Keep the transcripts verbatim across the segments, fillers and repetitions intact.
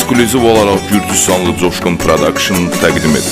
ekskluziv olaraq Gürcüstanlı Coşqun Production təqdim edir.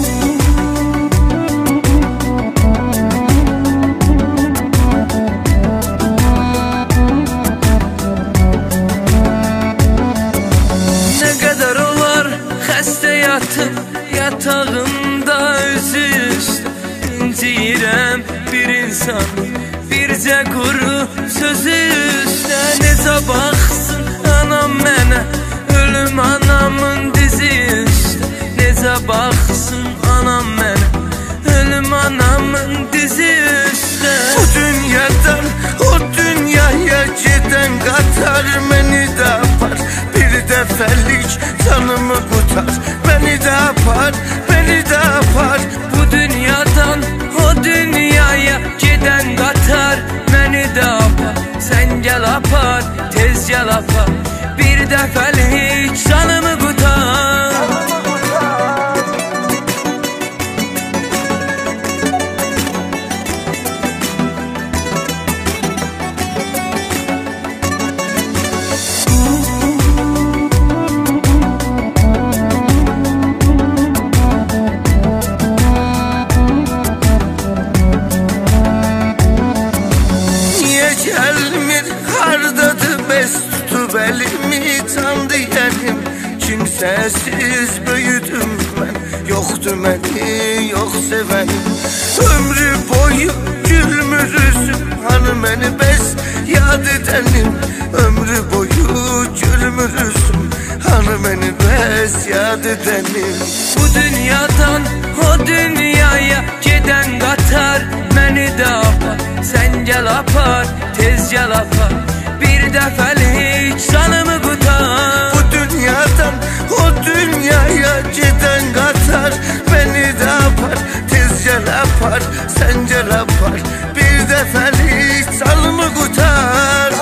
Ne kadar olar xəstə yatıb yatağımda özü üstə İnciyirəm bir insan bircə quru sözü üstə. Necə baxsın anam mənə ölüm anamın dizi üstə. Necə baxsın anam mənə ölüm anamın dizi üstə. Bu dünyadan o dünyaya gedən qatar məni də apar. Bir dəfəlik canımı qutar, məni də apar, məni də apar. Bu dünyadan o dünyaya gedən qatar məni də apar. Sən gəl apar, tez gəl apar. Bir dəfəlik canımı qutar. Gelmir hardadır bes tutup elimi can diyelim. Kimsesiz büyüdüm ben, yoktu beni yok sevenim. Ömrü boyu gülmürüzüm, hani beni bes yad edenim. Ömrü boyu gülmürüzüm, hani beni bes yad edenim. Bu dünyadan o dünyaya giden qatar məni də apar. Sən gəl apar, tez gəl apar. Bir dəfəlik canımı qutar. Bu dünyadan o dünyaya giden qatar məni də apar. Tez gəl apar, sən gəl apar. Bir dəfəlik canımı qutar.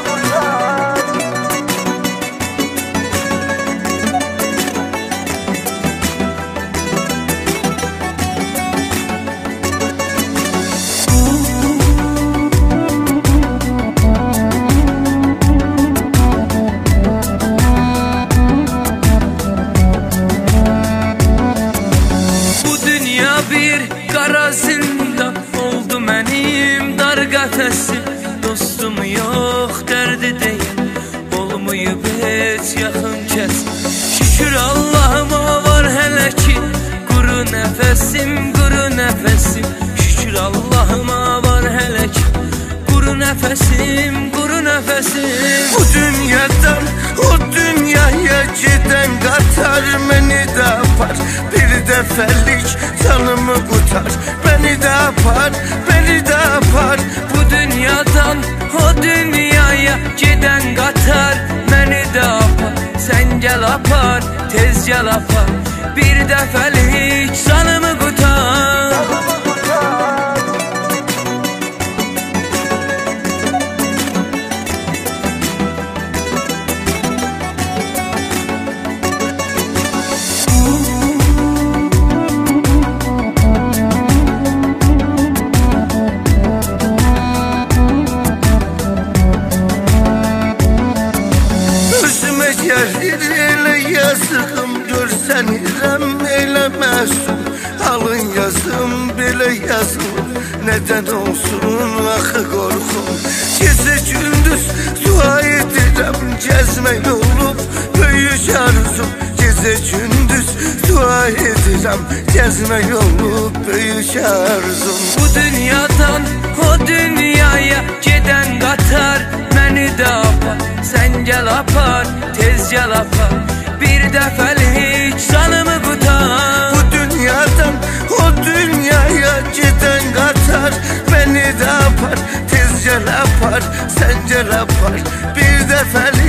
Bir qara zindan oldu mənim dar qəfəsi. Dostum yox, dərdi deyil, olmayıb heç yaxın kəs. Şükür Allahıma var hələ ki quru nəfəsim, quru nəfəsim. Şükür Allahıma var hələ ki quru nəfəsim, quru nəfəsim. Bu dünyadan o dünyaya gedən qatar məni də apar. Bir dəfəlik canımı qutar, beni də apar, beni də apar. Bu dünyadan o dünyaya gedən qatar məni də apar. Sən gəl apar, tez gəl apar. Bir dəfəlik canımı qutar. Gelir elə yazığım, görsənirəm elə məsum. Alın yazım belə yazılır, nədən olsun axı qorxum. Gecə gündüz dua edirəm, gəzmək olub böyük arzum. Gecə gündüz dua edirəm, gəzmək olub böyük arzum. Bu dünyadan o dünyaya gedən qatar məni də apar. Sən gəl apar, tez gəl apar. Bir dəfəlik canımı qutar. Bu dünyadan o dünyaya gedən qatar məni də apar. Tez gəl apar, sən gəl apar. Bir dəfəlik